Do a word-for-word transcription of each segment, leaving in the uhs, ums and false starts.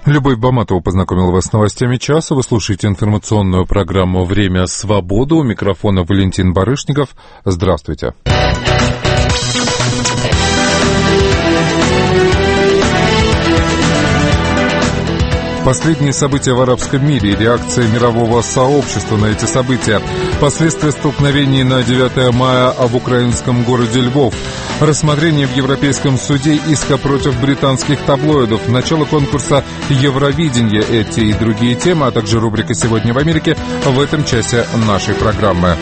Любовь Баматова познакомила вас с новостями часа. Вы слушаете информационную программу «Время свободы». У микрофона Валентин Барышников. Здравствуйте. Последние события в арабском мире и реакция мирового сообщества на эти события. Последствия столкновений на девятое мая в украинском городе Львов. Рассмотрение в Европейском суде иска против британских таблоидов. Начало конкурса Евровидения. Эти и другие темы, а также рубрика «Сегодня в Америке» в этом часе нашей программы.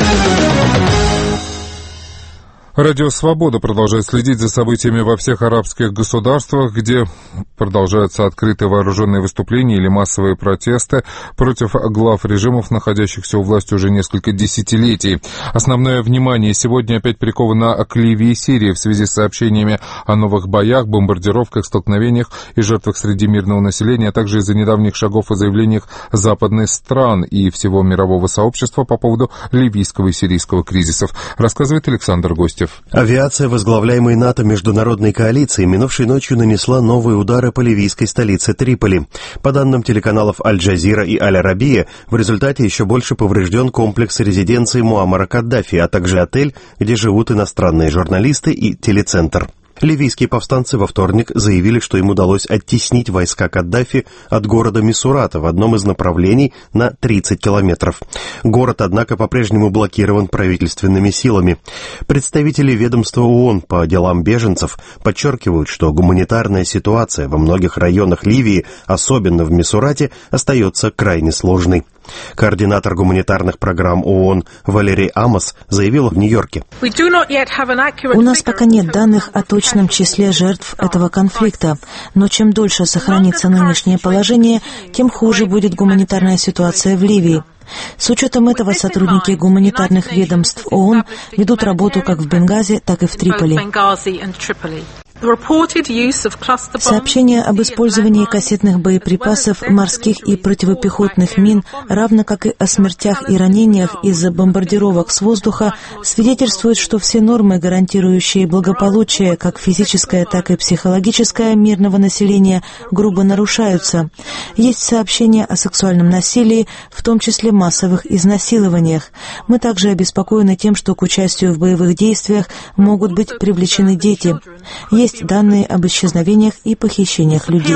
Радио «Свобода» продолжает следить за событиями во всех арабских государствах, где продолжаются открытые вооруженные выступления или массовые протесты против глав режимов, находящихся у власти уже несколько десятилетий. Основное внимание сегодня опять приковано к Ливии и Сирии в связи с сообщениями о новых боях, бомбардировках, столкновениях и жертвах среди мирного населения, а также из-за недавних шагов и заявлениях западных стран и всего мирового сообщества по поводу ливийского и сирийского кризисов, рассказывает Александр Гостев. Авиация, возглавляемой НАТО международной коалицией, минувшей ночью нанесла новые удары по ливийской столице Триполи. По данным телеканалов Аль-Джазира и Аль-Арабия, в результате еще больше поврежден комплекс резиденции Муаммара Каддафи, а также отель, где живут иностранные журналисты, и телецентр. Ливийские повстанцы во вторник заявили, что им удалось оттеснить войска Каддафи от города Мисурата в одном из направлений на тридцать километров. Город, однако, по-прежнему блокирован правительственными силами. Представители ведомства ООН по делам беженцев подчеркивают, что гуманитарная ситуация во многих районах Ливии, особенно в Мисурате, остается крайне сложной. Координатор гуманитарных программ ООН Валерий Амос заявил в Нью-Йорке: «У нас пока нет данных о точном числе жертв этого конфликта, но чем дольше сохранится нынешнее положение, тем хуже будет гуманитарная ситуация в Ливии. С учетом этого сотрудники гуманитарных ведомств ООН ведут работу как в Бенгази, так и в Триполи». Сообщения об использовании кассетных боеприпасов, морских и противопехотных мин, равно как и о смертях и ранениях из-за бомбардировок с воздуха, свидетельствуют, что все нормы, гарантирующие благополучие, как физическое, так и психологическое мирного населения, грубо нарушаются. Есть сообщения о сексуальном насилии, в том числе массовых изнасилованиях. Мы также обеспокоены тем, что к участию в боевых действиях могут быть привлечены дети. Есть данные об исчезновениях и похищениях людей.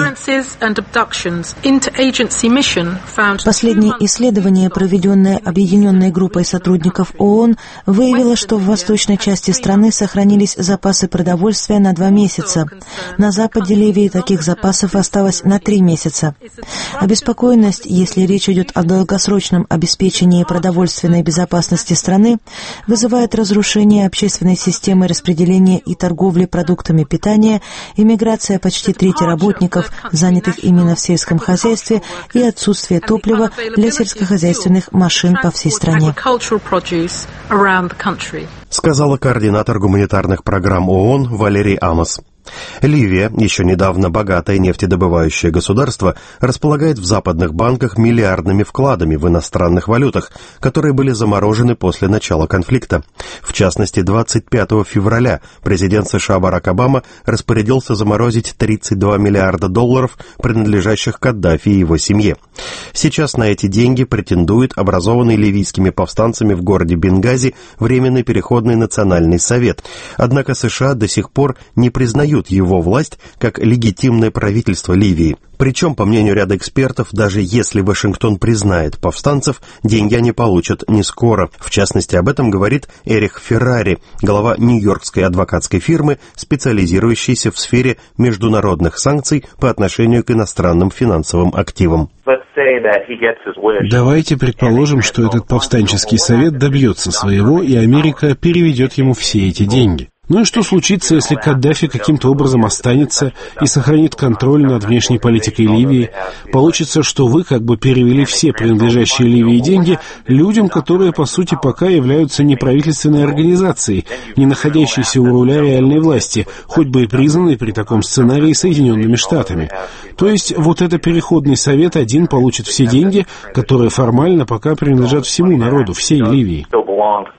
Последнее исследование, проведенное объединенной группой сотрудников ООН, выявило, что в восточной части страны сохранились запасы продовольствия на два месяца. На западе Ливии таких запасов осталось на три месяца. Обеспокоенность, если речь идет о долгосрочном обеспечении продовольственной безопасности страны, вызывает разрушение общественной системы распределения и торговли продуктами питания, иммиграция почти трети работников, занятых именно в сельском хозяйстве, и отсутствие топлива для сельскохозяйственных машин по всей стране. Сказала координатор гуманитарных программ ООН Валерий Амос. Ливия, еще недавно богатое нефтедобывающее государство, располагает в западных банках миллиардными вкладами в иностранных валютах, которые были заморожены после начала конфликта. В частности, двадцать пятого февраля президент США Барак Обама распорядился заморозить тридцать два миллиарда долларов, принадлежащих Каддафи и его семье. Сейчас на эти деньги претендует образованный ливийскими повстанцами в городе Бенгази Временный переходный национальный совет. Однако США до сих пор не признают его власть как легитимное правительство Ливии. Причем, по мнению ряда экспертов, даже если Вашингтон признает повстанцев, деньги они получат не скоро. В частности, об этом говорит Эрих Феррари, глава нью-йоркской адвокатской фирмы, специализирующейся в сфере международных санкций по отношению к иностранным финансовым активам. Давайте предположим, что этот повстанческий совет добьется своего, и Америка переведет ему все эти деньги. Ну и что случится, если Каддафи каким-то образом останется и сохранит контроль над внешней политикой Ливии? Получится, что вы как бы перевели все принадлежащие Ливии деньги людям, которые, по сути, пока являются неправительственной организацией, не находящейся у руля реальной власти, хоть бы и признанной при таком сценарии Соединенными Штатами. То есть вот этот переходный совет один получит все деньги, которые формально пока принадлежат всему народу, всей Ливии.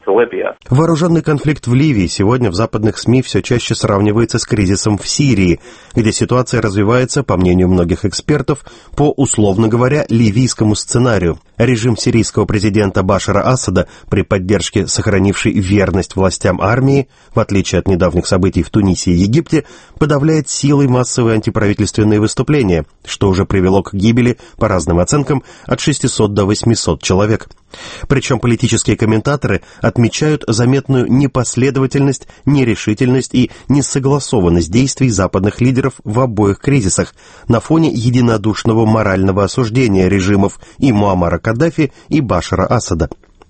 Вооруженный конфликт в Ливии сегодня в западных СМИ все чаще сравнивается с кризисом в Сирии, где ситуация развивается, по мнению многих экспертов, по, условно говоря, ливийскому сценарию. Режим сирийского президента Башара Асада, при поддержке сохранившей верность властям армии, в отличие от недавних событий в Тунисе и Египте, подавляет силой массовые антиправительственные выступления, что уже привело к гибели, по разным оценкам, от шестисот до восьмисот человек. Причем политические комментаторы отмечают заметную непоследовательность, нерешительность и несогласованность действий западных лидеров в обоих кризисах на фоне единодушного морального осуждения режимов и Муаммара Каддафи, и Башара Асада.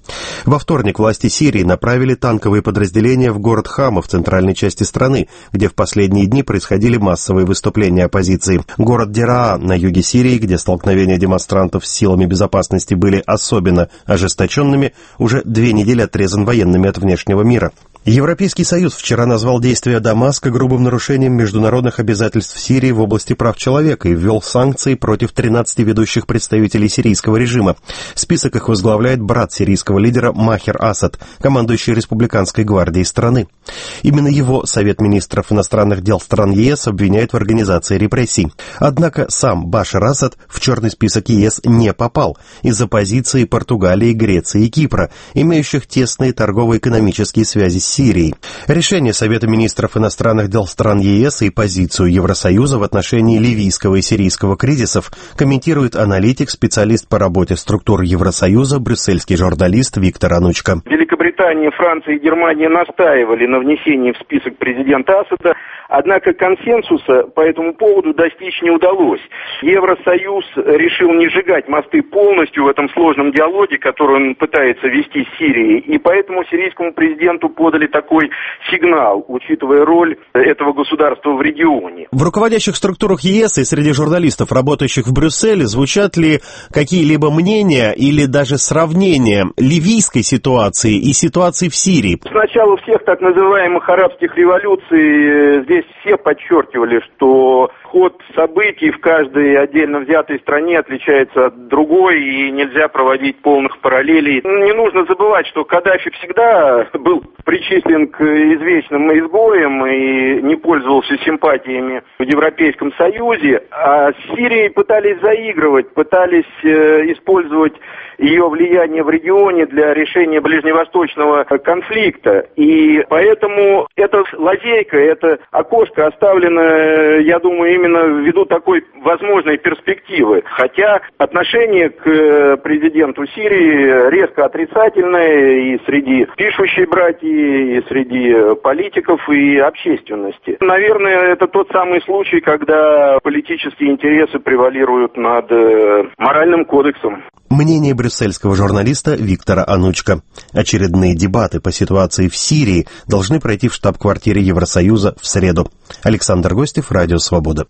Во вторник власти Сирии направили танковые подразделения в город Хама в центральной части страны, где в последние дни происходили массовые выступления оппозиции. Город Дераа на юге Сирии, где столкновения демонстрантов с силами безопасности были особенно ожесточенными, уже две недели отрезан военными от внешнего мира. Европейский Союз вчера назвал действия Дамаска грубым нарушением международных обязательств Сирии в области прав человека и ввел санкции против тринадцати ведущих представителей сирийского режима. Список их возглавляет брат сирийского лидера Махер Асад, командующий республиканской гвардией страны. Именно его Совет министров иностранных дел стран ЕС обвиняет в организации репрессий. Однако сам Башар Асад в черный список ЕС не попал из-за позиции Португалии, Греции и Кипра, имеющих тесные торгово-экономические связи с Сирии. Решение Совета министров иностранных дел стран ЕС и позицию Евросоюза в отношении ливийского и сирийского кризисов комментирует аналитик, специалист по работе структур Евросоюза, брюссельский журналист Виктор Анучка. Великобритания, Франция и Германия настаивали на внесении в список президента Асада, однако консенсуса по этому поводу достичь не удалось. Евросоюз решил не сжигать мосты полностью в этом сложном диалоге, который он пытается вести с Сирией, и поэтому сирийскому президенту подали такой сигнал, учитывая роль этого государства в регионе. В руководящих структурах ЕС и среди журналистов, работающих в Брюсселе, звучат ли какие-либо мнения или даже сравнения ливийской ситуации и ситуации в Сирии? С начала всех так называемых арабских революций здесь все подчеркивали, что ход событий в каждой отдельно взятой стране отличается от другой, и нельзя проводить полных параллелей. Не нужно забывать, что Каддафи всегда был причислен к извечным изгоям и не пользовался симпатиями в Европейском Союзе, а с Сирией пытались заигрывать, пытались э, использовать ее влияние в регионе для решения ближневосточного конфликта. И поэтому эта лазейка, это окошко оставлено, я думаю, именно ввиду такой возможной перспективы. Хотя отношение к президенту Сирии резко отрицательное и среди пишущей братьи, и среди политиков, и общественности. Наверное, это тот самый случай, когда политические интересы превалируют над моральным кодексом. Мнение брюссельского журналиста Виктора Анучка. Очередные дебаты по ситуации в Сирии должны пройти в штаб-квартире Евросоюза в среду. Александр Гостев, Радио Свобода.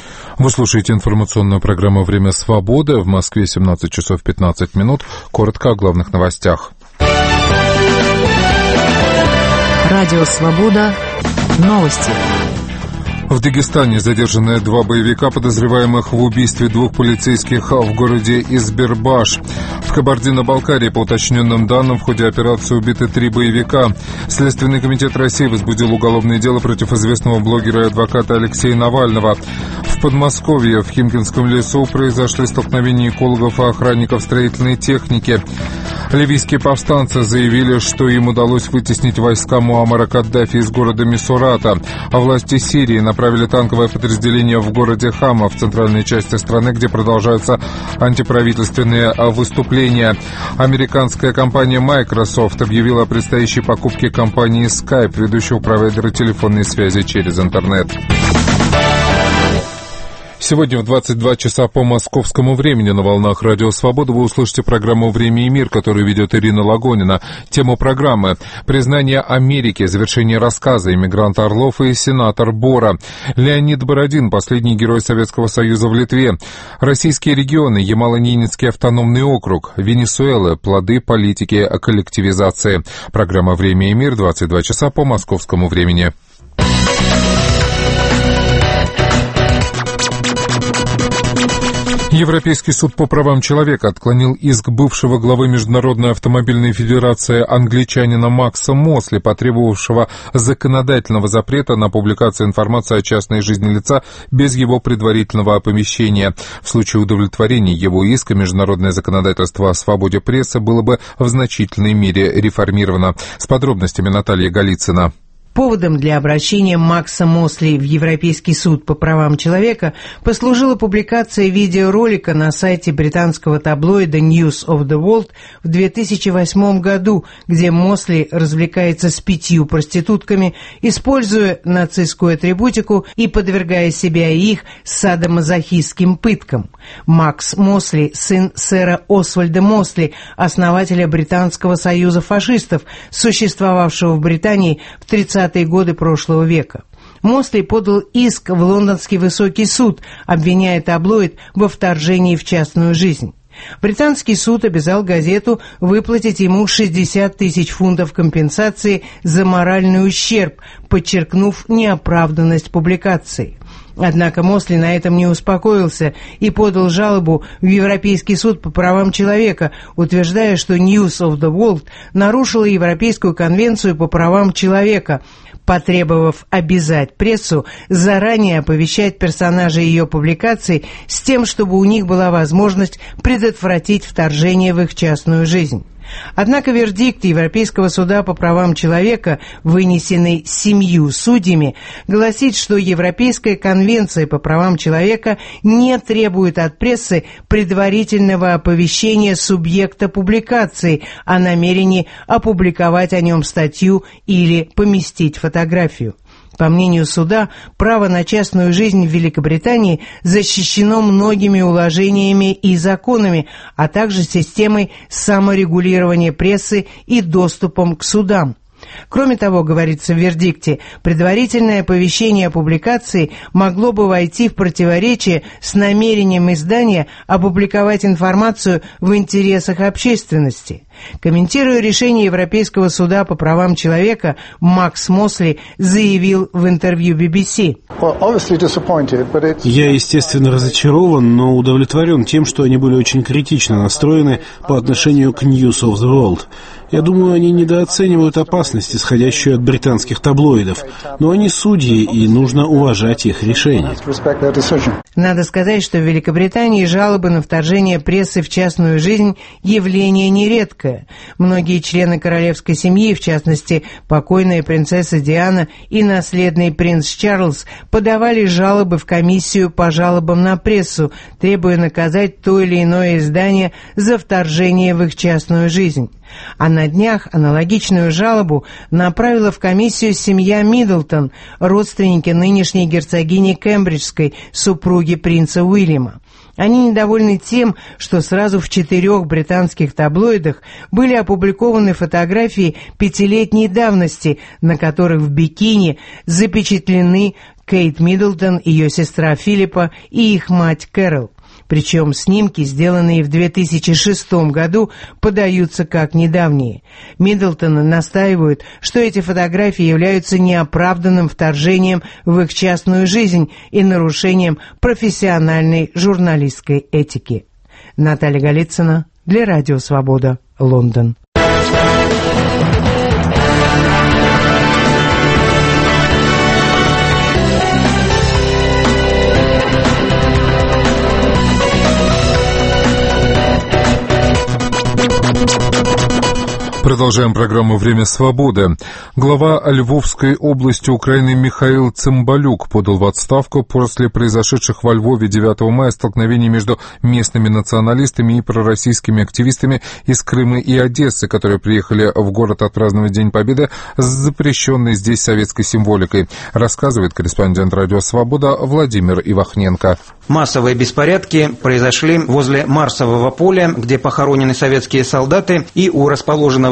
Вы слушаете информационную программу «Время свободы». В Москве семнадцать часов пятнадцать минут. Коротко о главных новостях. Радио Свобода. Новости. В Дагестане задержаны два боевика, подозреваемых в убийстве двух полицейских в городе Избербаш. В Кабардино-Балкарии, по уточненным данным, в ходе операции убиты три боевика. Следственный комитет России возбудил уголовное дело против известного блогера и адвоката Алексея Навального. В Подмосковье, в Химкинском лесу, произошли столкновения экологов и охранников строительной техники. Ливийские повстанцы заявили, что им удалось вытеснить войска Муаммара Каддафи из города Мисурата, а власти Сирии направили танковое подразделение в городе Хама в центральной части страны, где продолжаются антиправительственные выступления. Американская компания Microsoft объявила о предстоящей покупке компании Skype, ведущего провайдера телефонной связи через интернет. Сегодня в двадцать два часа по московскому времени на волнах Радио Свобода вы услышите программу «Время и мир», которую ведет Ирина Лагонина. Тему программы — признание Америки, завершение рассказа, иммигрант Орлов и сенатор Бора. Леонид Бородин, последний герой Советского Союза в Литве. Российские регионы, Ямало-Ненецкий автономный округ, Венесуэла, плоды политики коллективизации. Программа «Время и мир», двадцать два часа по московскому времени. Европейский суд по правам человека отклонил иск бывшего главы Международной автомобильной федерации англичанина Макса Мосли, потребовавшего законодательного запрета на публикацию информации о частной жизни лица без его предварительного оповещения. В случае удовлетворения его иска международное законодательство о свободе прессы было бы в значительной мере реформировано. С подробностями Наталья Голицына. Поводом для обращения Макса Мосли в Европейский суд по правам человека послужила публикация видеоролика на сайте британского таблоида News of the World в две тысячи восьмом году, где Мосли развлекается с пятью проститутками, используя нацистскую атрибутику и подвергая себя и их садомазохистским пыткам. Макс Мосли – сын сэра Освальда Мосли, основателя Британского союза фашистов, существовавшего в Британии в тридцатые годы прошлого века. Мосли подал иск в Лондонский высокий суд, обвиняя таблоид во вторжении в частную жизнь. Британский суд обязал газету выплатить ему шестьдесят тысяч фунтов компенсации за моральный ущерб, подчеркнув неоправданность публикации. Однако Мосли на этом не успокоился и подал жалобу в Европейский суд по правам человека, утверждая, что News of the World нарушила Европейскую конвенцию по правам человека, потребовав обязать прессу заранее оповещать персонажей ее публикаций с тем, чтобы у них была возможность предотвратить вторжение в их частную жизнь. Однако вердикт Европейского суда по правам человека, вынесенный семью судьями, гласит, что Европейская конвенция по правам человека не требует от прессы предварительного оповещения субъекта публикации о намерении опубликовать о нем статью или поместить фотографию. По мнению суда, право на частную жизнь в Великобритании защищено многими уложениями и законами, а также системой саморегулирования прессы и доступом к судам. Кроме того, говорится в вердикте, предварительное оповещение о публикации могло бы войти в противоречие с намерением издания опубликовать информацию в интересах общественности. Комментируя решение Европейского суда по правам человека, Макс Мосли заявил в интервью би би си: «Я, естественно, разочарован, но удовлетворен тем, что они были очень критично настроены по отношению к News of the World. Я думаю, они недооценивают опасность, исходящую от британских таблоидов, но они судьи, и нужно уважать их решения». Надо сказать, что в Великобритании жалобы на вторжение прессы в частную жизнь – явление нередкое. Многие члены королевской семьи, в частности, покойная принцесса Диана и наследный принц Чарльз, подавали жалобы в комиссию по жалобам на прессу, требуя наказать то или иное издание за вторжение в их частную жизнь. А на днях аналогичную жалобу направила в комиссию семья Миддлтон, родственники нынешней герцогини Кембриджской, супруги принца Уильяма. Они недовольны тем, что сразу в четырех британских таблоидах были опубликованы фотографии пятилетней давности, на которых в бикини запечатлены Кейт Миддлтон, ее сестра Филиппа и их мать Кэрол. Причем снимки, сделанные в две тысячи шестом году, подаются как недавние. Миддлтоны настаивают, что эти фотографии являются неоправданным вторжением в их частную жизнь и нарушением профессиональной журналистской этики. Наталья Голицына для Радио Свобода, Лондон. Продолжаем программу «Время свободы». Глава Львовской области Украины Михаил Цымбалюк подал в отставку после произошедших во Львове девятого мая столкновений между местными националистами и пророссийскими активистами из Крыма и Одессы, которые приехали в город отпраздновать День Победы с запрещенной здесь советской символикой, рассказывает корреспондент «Радио Свобода» Владимир Ивахненко. Массовые беспорядки произошли возле Марсового поля, где похоронены советские солдаты, и у расположенного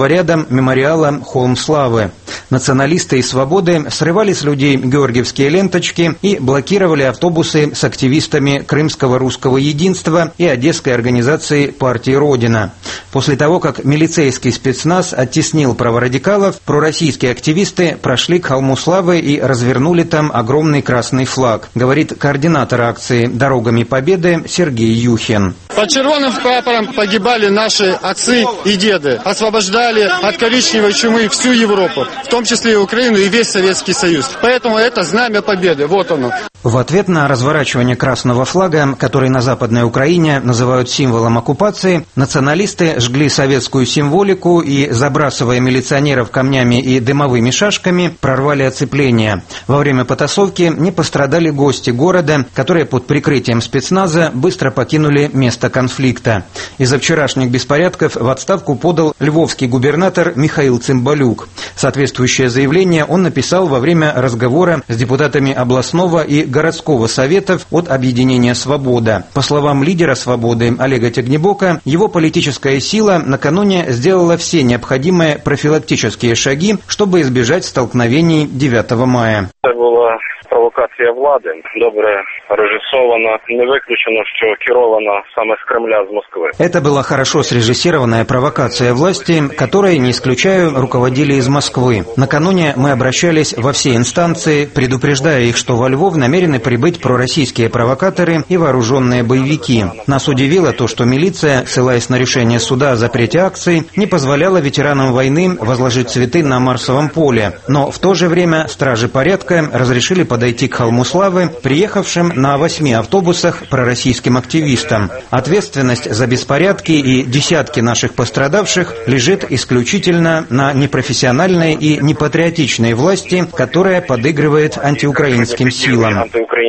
центрального ряда мемориала «Холм славы». Националисты и свободы срывали с людей георгиевские ленточки и блокировали автобусы с активистами Крымского русского единства и Одесской организации партии «Родина». После того, как милицейский спецназ оттеснил праворадикалов, пророссийские активисты прошли к Холму славы и развернули там огромный красный флаг, говорит координатор акции «Дорогами Победы» Сергей Юхин. Под червоным прапором погибали наши отцы и деды, освобождали от коричневой чумы всю Европу, в том числе и Украину, и весь Советский Союз. Поэтому это знамя победы, вот оно. В ответ на разворачивание красного флага, который на Западной Украине называют символом оккупации, националисты жгли советскую символику и, забрасывая милиционеров камнями и дымовыми шашками, прорвали оцепление. Во время потасовки не пострадали гости города, которые под прикрытием спецназа быстро покинули место конфликта. Из-за вчерашних беспорядков в отставку подал львовский губернатор Михаил Цымбалюк. Соответствующее заявление он написал во время разговора с депутатами областного и городского советов от объединения «Свобода». По словам лидера «Свободы» Олега Тягнебока, его политическая сила накануне сделала все необходимые профилактические шаги, чтобы избежать столкновений девятого мая. Это была провокація влади, добре режисована, не виключено, що керована саме з Кремля, з Москвы. Это была хорошо срежиссированная провокация власти, которой, не исключаю, руководили из Москвы. Накануне мы обращались во все инстанции, предупреждая их, что во Львов намерены прибыть пророссийские провокаторы и вооруженные боевики. Нас удивило то, что милиция, ссылаясь на решение суда о запрете акций, не позволяла ветеранам войны возложить цветы на Марсовом поле. Но в то же время стражи порядка разрешили подойти к Холму славы приехавшим на восьми автобусах пророссийским активистам. Ответственность за беспорядки и десятки наших пострадавших лежит исключительно на непрофессиональной и непатриотичной власти, которая подыгрывает антиукраинским силам.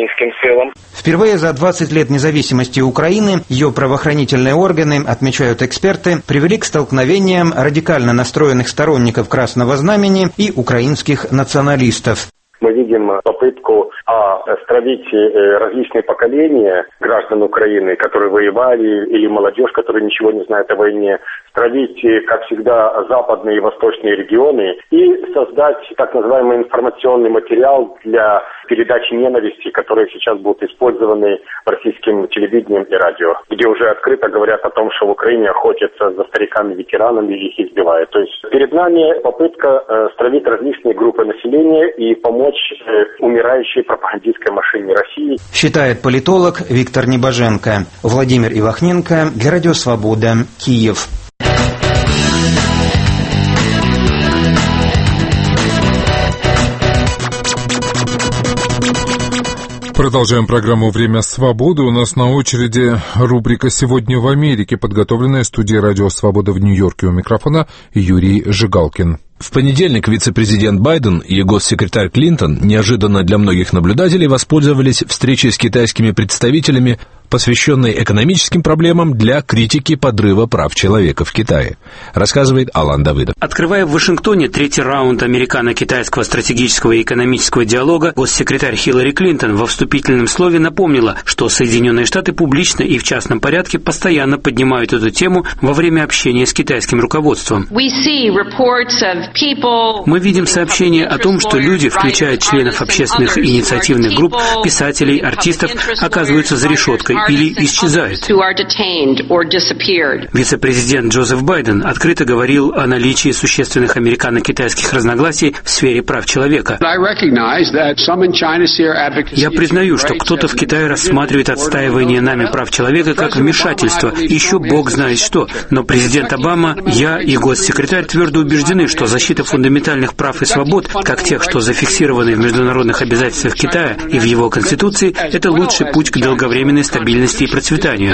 Впервые за двадцать лет независимости Украины ее правоохранительные органы, отмечают эксперты, привели к столкновениям радикально настроенных сторонников Красного Знамени и украинских националистов. Мы видим попытку а, стравить различные поколения граждан Украины, которые воевали, или молодежь, которая ничего не знает о войне, стравить, как всегда, западные и восточные регионы и создать так называемый информационный материал для передачи ненависти, которые сейчас будут использованы российским телевидением и радио, где уже открыто говорят о том, что в Украине охотятся за стариками-ветеранами и их избивают. То есть перед нами попытка э, стравить различные группы населения и помочь э, умирающей пропагандистской машине России. Считает политолог Виктор Небоженко. Владимир Ивахненко для Радио Свобода, Киев. Продолжаем программу «Время свободы». У нас на очереди рубрика «Сегодня в Америке», подготовленная студией «Радио Свобода» в Нью-Йорке. У микрофона Юрий Жигалкин. В понедельник вице-президент Байден и госсекретарь Клинтон неожиданно для многих наблюдателей воспользовались встречей с китайскими представителями, посвященной экономическим проблемам для критики подрыва прав человека в Китае, рассказывает Алан Давыдов. Открывая в Вашингтоне третий раунд американо-китайского стратегического и экономического диалога, госсекретарь Хиллари Клинтон во вступительном слове напомнила, что Соединенные Штаты публично и в частном порядке постоянно поднимают эту тему во время общения с китайским руководством. Мы видим сообщения о том, что люди, включая членов общественных инициативных групп, писателей, артистов, оказываются за решеткой или исчезают. Вице-президент Джозеф Байден открыто говорил о наличии существенных американо-китайских разногласий в сфере прав человека. Я признаю, что кто-то в Китае рассматривает отстаивание нами прав человека как вмешательство, еще бог знает что. Но президент Обама, я и госсекретарь твердо убеждены, что защита фундаментальных прав и свобод, как тех, что зафиксированы в международных обязательствах Китая и в его Конституции, это лучший путь к долговременной стабильности и процветанию.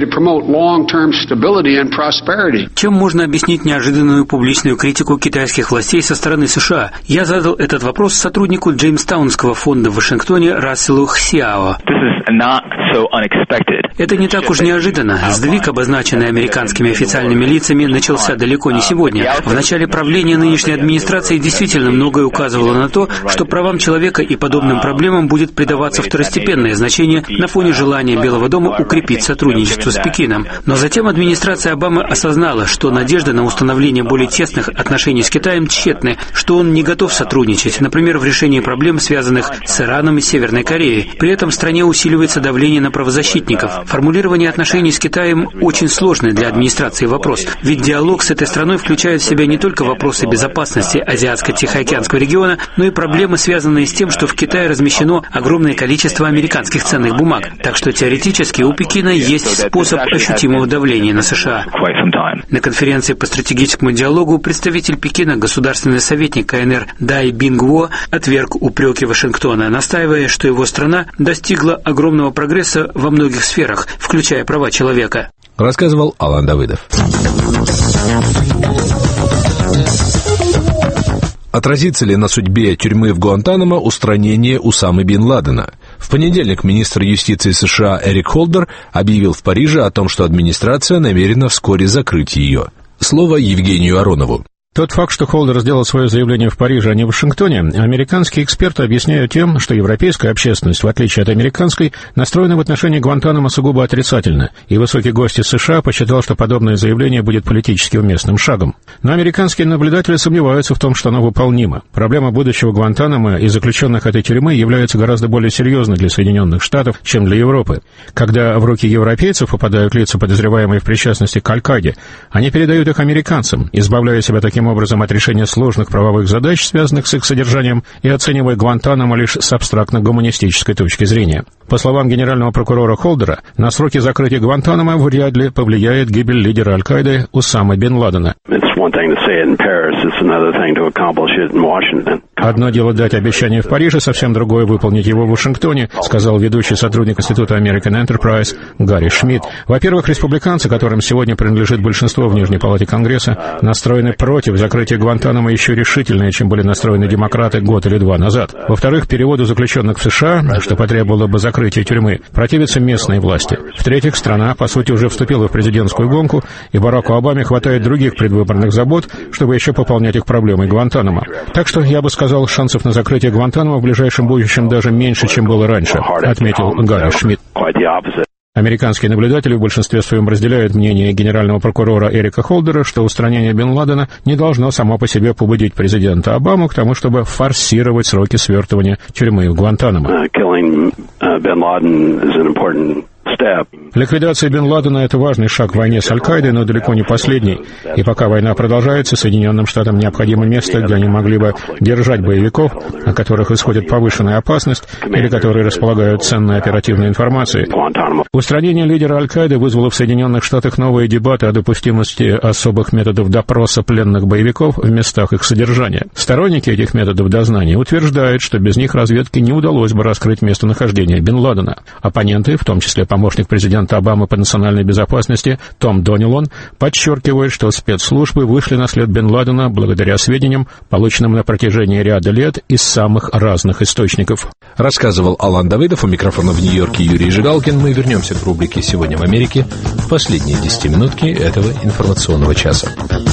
Чем можно объяснить неожиданную публичную критику китайских властей со стороны США? Я задал этот вопрос сотруднику Джеймстаунского фонда в Вашингтоне Расселу Хсяо. Это не так уж неожиданно. Сдвиг, обозначенный американскими официальными лицами, начался далеко не сегодня. В начале правления нынешней администрации действительно многое указывало на то, что правам человека и подобным проблемам будет придаваться второстепенное значение на фоне желания Белого дома укрепить сотрудничество с Пекином. Но затем администрация Обамы осознала, что надежды на установление более тесных отношений с Китаем тщетны, что он не готов сотрудничать, например, в решении проблем, связанных с Ираном и Северной Кореей. При этом в стране усиливается давление на правозащитников. Формулирование отношений с Китаем очень сложный для администрации вопрос, ведь диалог с этой страной включает в себя не только вопросы безопасности Азиатско-Тихоокеанского региона, но и проблемы, связанные с тем, что в Китае размещено огромное количество американских ценных бумаг. Так что теоретически у Пекина есть способ ощутимого давления на США. На конференции по стратегическому диалогу представитель Пекина, государственный советник КНР Дай Бингво, отверг упреки Вашингтона, настаивая, что его страна достигла огромного прогресса во многих сферах, включая права человека. Рассказывал Алан Давыдов. Отразится ли на судьбе тюрьмы в Гуантанамо устранение Усамы бен Ладена? В понедельник министр юстиции США Эрик Холдер объявил в Париже о том, что администрация намерена вскоре закрыть ее. Слово Евгению Аронову. Тот факт, что Холдер сделал свое заявление в Париже, а не в Вашингтоне, американские эксперты объясняют тем, что европейская общественность, в отличие от американской, настроена в отношении Гуантанамо сугубо отрицательно, и высокий гость из США посчитал, что подобное заявление будет политически уместным шагом. Но американские наблюдатели сомневаются в том, что оно выполнимо. Проблема будущего Гуантанамо и заключенных этой тюрьмы является гораздо более серьезной для Соединенных Штатов, чем для Европы. Когда в руки европейцев попадают лица, подозреваемые в причастности к Аль-Каиде, они передают их американцам, избавляя себя таким образом от решения сложных правовых задач, связанных с их содержанием, и оценивая Гуантанамо лишь с абстрактно-гуманистической точки зрения. По словам генерального прокурора Холдера, на сроки закрытия Гуантанамо вряд ли повлияет гибель лидера Аль-Каиды Усамы бен Ладена. Одно дело дать обещание в Париже, совсем другое выполнить его в Вашингтоне, сказал ведущий сотрудник Института American Enterprise Гарри Шмидт. Во-первых, республиканцы, которым сегодня принадлежит большинство в Нижней палате Конгресса, настроены против закрытия Гуантанамо еще решительнее, чем были настроены демократы год или два назад. Во-вторых, переводу заключенных в США, что потребовало бы закрытия тюрьмы, противятся местные власти. В-третьих, страна, по сути, уже вступила в президентскую гонку, и Бараку Обаме хватает других предвыборных забот, чтобы еще пополнять их проблемой Гуантанамо. Так что, я бы сказал, шансов на закрытие Гуантанамо в ближайшем будущем даже меньше, чем было раньше, отметил Гарри Шмидт. Американские наблюдатели в большинстве своем разделяют мнение генерального прокурора Эрика Холдера, что устранение бен Ладена не должно само по себе побудить президента Обаму к тому, чтобы форсировать сроки свертывания тюрьмы в Гуантанамо. Ликвидация бен Ладена — это важный шаг в войне с Аль-Каидой, но далеко не последний. И пока война продолжается, Соединенным Штатам необходимо место, где они могли бы держать боевиков, о которых исходит повышенная опасность или которые располагают ценной оперативной информацией. Устранение лидера Аль-Каиды вызвало в Соединенных Штатах новые дебаты о допустимости особых методов допроса пленных боевиков в местах их содержания. Сторонники этих методов дознания утверждают, что без них разведке не удалось бы раскрыть местонахождение бен Ладена. Оппоненты, в том числе помощник президента Обамы по национальной безопасности Том Донилон, подчеркивает, что спецслужбы вышли на след бен Ладена благодаря сведениям, полученным на протяжении ряда лет из самых разных источников. Рассказывал Алан Давыдов, у микрофона в Нью-Йорке Юрий Жигалкин. Мы вернемся к рубрике «Сегодня в Америке» в последние десятиминутки этого информационного часа.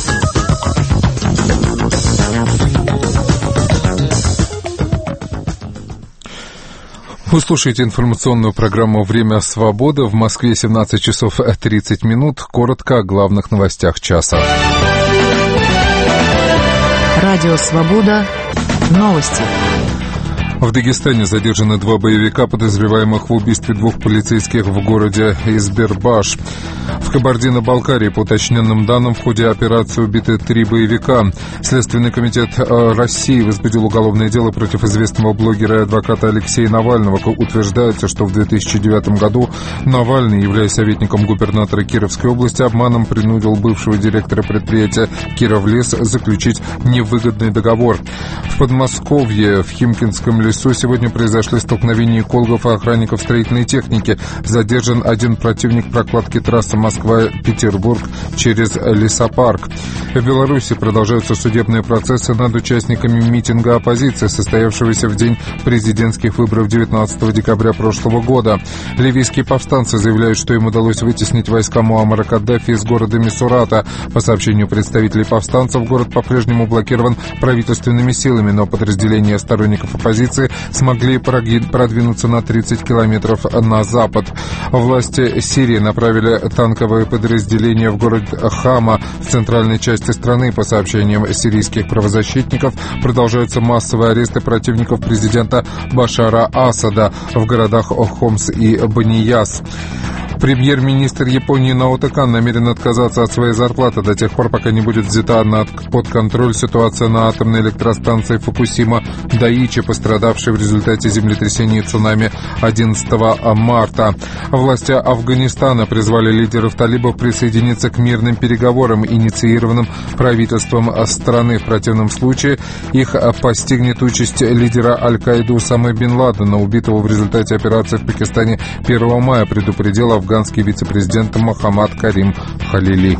Вы слушаете информационную программу «Время свободы». В Москве семнадцать часов тридцать минут. Коротко о главных новостях часа. Радио «Свобода». Новости. В Дагестане задержаны два боевика, подозреваемых в убийстве двух полицейских в городе Избербаш. В Кабардино-Балкарии, по уточненным данным, в ходе операции убиты три боевика. Следственный комитет России возбудил уголовное дело против известного блогера и адвоката Алексея Навального. Утверждается, что в две тысячи девятом году Навальный, являясь советником губернатора Кировской области, обманом принудил бывшего директора предприятия «Кировлес» заключить невыгодный договор. В Подмосковье, в Химкинском лесу сегодня произошли столкновения экологов и охранников строительной техники. Задержан один противник прокладки трассы Москва-Петербург через лесопарк. В Беларуси продолжаются судебные процессы над участниками митинга оппозиции, состоявшегося в день президентских выборов девятнадцатого декабря прошлого года. Ливийские повстанцы заявляют, что им удалось вытеснить войска Муаммара Каддафи из города Мисурата. По сообщению представителей повстанцев, город по-прежнему блокирован правительственными силами, но подразделения сторонников оппозиции смогли продвинуться на тридцать километров на запад. Власти Сирии направили танковые подразделения в город Хама в центральной части страны. По сообщениям сирийских правозащитников, продолжаются массовые аресты противников президента Башара Асада в городах Хомс и Банияс. Премьер-министр Японии Наото Кан намерен отказаться от своей зарплаты до тех пор, пока не будет взята под контроль ситуация на атомной электростанции Фукусима Дайичи, пострадавшей в результате землетрясения и цунами одиннадцатого марта. Власти Афганистана призвали лидеров талибов присоединиться к мирным переговорам, инициированным правительством страны. В противном случае их постигнет участь лидера Аль-Каиды Усамы бен Ладена, убитого в результате операции в Пакистане первого мая, предупредил афганский вице-президент Мохаммад Карим Халили.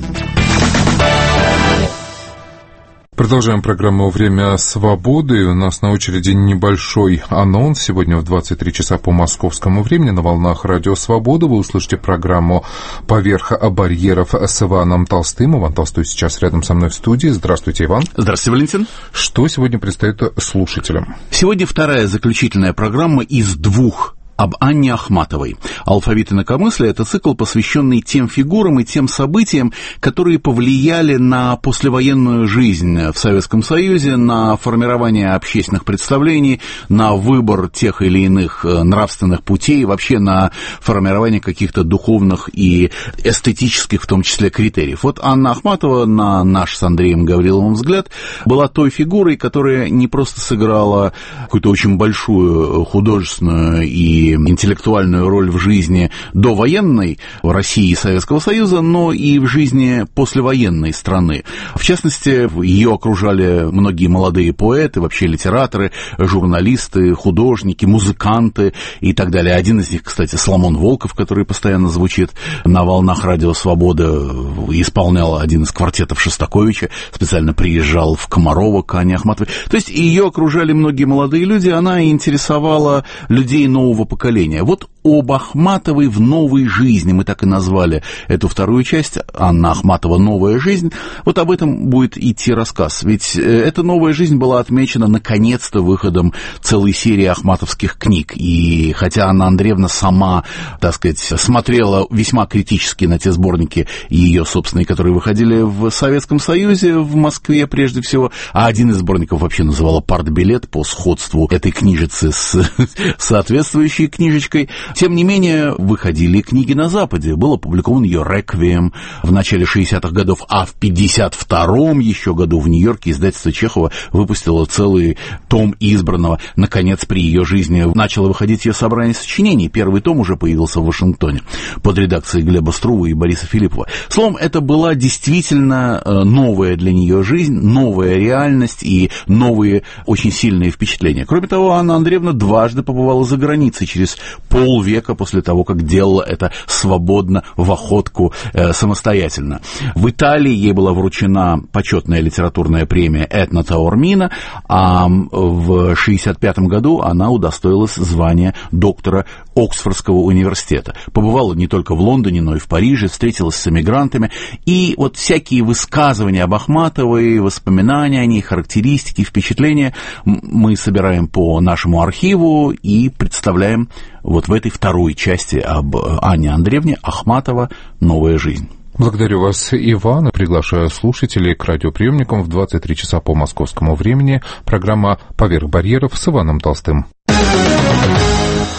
Продолжаем программу «Время свободы». У нас на очереди небольшой анонс. Сегодня в двадцать три часа по московскому времени на волнах Радио Свобода вы услышите программу «Поверх барьеров» с Иваном Толстым. Иван Толстой сейчас рядом со мной в студии. Здравствуйте, Иван. Здравствуйте, Валентин. Что сегодня предстоит слушателям? Сегодня вторая заключительная программа из двух об Анне Ахматовой. «Алфавит инакомыслия» — это цикл, посвященный тем фигурам и тем событиям, которые повлияли на послевоенную жизнь в Советском Союзе, на формирование общественных представлений, на выбор тех или иных нравственных путей, вообще на формирование каких-то духовных и эстетических, в том числе, критериев. Вот Анна Ахматова, на наш с Андреем Гавриловым взгляд, была той фигурой, которая не просто сыграла какую-то очень большую художественную и интеллектуальную роль в жизни довоенной России и Советского Союза, но и в жизни послевоенной страны. В частности, ее окружали многие молодые поэты, вообще литераторы, журналисты, художники, музыканты и так далее. Один из них, кстати, Соломон Волков, который постоянно звучит на волнах Радио Свобода, исполнял один из квартетов Шостаковича, специально приезжал в Комарово к Анне Ахматовой. То есть ее окружали многие молодые люди, она интересовала людей нового поколения. поколения. Вот об Ахматовой в новой жизни, мы так и назвали эту вторую часть, Анна Ахматова «Новая жизнь», вот об этом будет идти рассказ. Ведь эта новая жизнь была отмечена наконец-то выходом целой серии ахматовских книг. И хотя Анна Андреевна сама, так сказать, смотрела весьма критически на те сборники ее собственные, которые выходили в Советском Союзе, в Москве прежде всего, а один из сборников вообще называла «Партбилет» по сходству этой книжицы с соответствующей книжечкой. Тем не менее, выходили книги на Западе. Был опубликован ее «Реквием» в начале шестидесятых годов, а в пятьдесят втором еще году в Нью-Йорке издательство Чехова выпустило целый том избранного. Наконец, при ее жизни начало выходить ее собрание сочинений. Первый том уже появился в Вашингтоне под редакцией Глеба Струва и Бориса Филиппова. Словом, это была действительно новая для нее жизнь, новая реальность и новые очень сильные впечатления. Кроме того, Анна Андреевна дважды побывала за границей, через полвека после того, как делала это свободно, в охотку, э, самостоятельно. В Италии ей была вручена почетная литературная премия Этно Таормина, а в шестьдесят пятом году она удостоилась звания доктора Оксфордского университета. Побывала не только в Лондоне, но и в Париже, встретилась с эмигрантами. И вот всякие высказывания об Ахматовой, воспоминания о ней, характеристики, впечатления мы собираем по нашему архиву и представляем вот в этой второй части об Анне Андреевне. Ахматова «Новая жизнь». Благодарю вас, Иван. Приглашаю слушателей к радиоприемникам в двадцать три часа по московскому времени. Программа «Поверх барьеров» с Иваном Толстым.